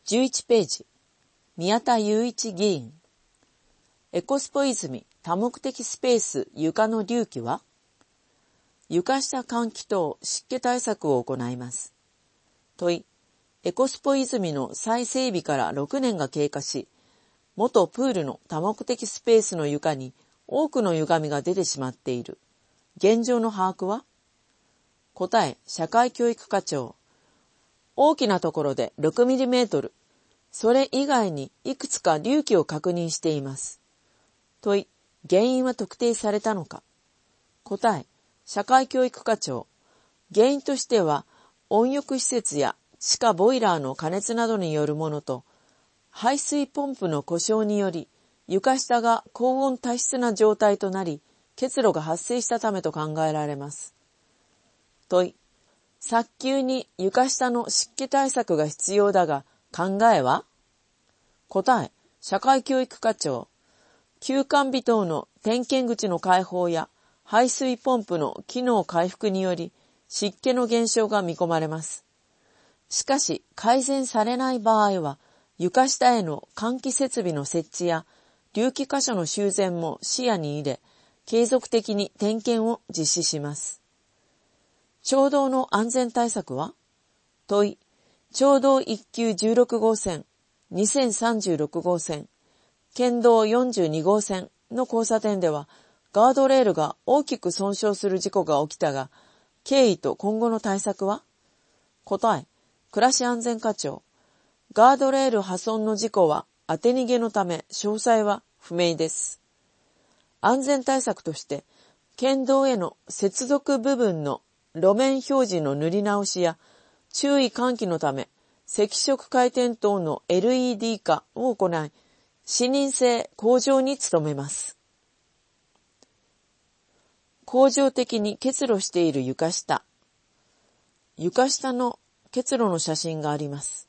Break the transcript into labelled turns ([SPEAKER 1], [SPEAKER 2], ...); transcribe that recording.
[SPEAKER 1] 11ページ、宮田雄一議員。エコスポ泉多目的スペース床の隆起は、床下換気等湿気対策を行います。問い、エコスポ泉の再整備から6年が経過し、元プールの多目的スペースの床に多くの歪みが出てしまっている。現状の把握は？答え、社会教育課長。大きなところで 6mm、それ以外にいくつか隆起を確認しています。問い、原因は特定されたのか？答え、社会教育課長。原因としては、温浴施設や地下ボイラーの過熱などによるものと、排水ポンプの故障により、床下が高温多湿な状態となり、結露が発生したためと考えられます。問い、早急に床下の湿気対策が必要だが、考えは？答え、社会教育課長。休館日等の点検口の開放や排水ポンプの機能回復により湿気の減少が見込まれます。しかし改善されない場合は床下への換気設備の設置や隆起箇所の修繕も視野に入れ継続的に点検を実施します。町道の安全対策は？問い、町道1級16号線、2036号線、県道42号線の交差点ではガードレールが大きく損傷する事故が起きたが、経緯と今後の対策は？答え、暮らし安全課長。ガードレール破損の事故は当て逃げのため詳細は不明です。安全対策として、県道への接続部分の路面表示の塗り直しや注意喚起のため赤色回転灯の LED 化を行い、視認性向上に努めます。恒常的に結露している床下。床下の結露の写真があります。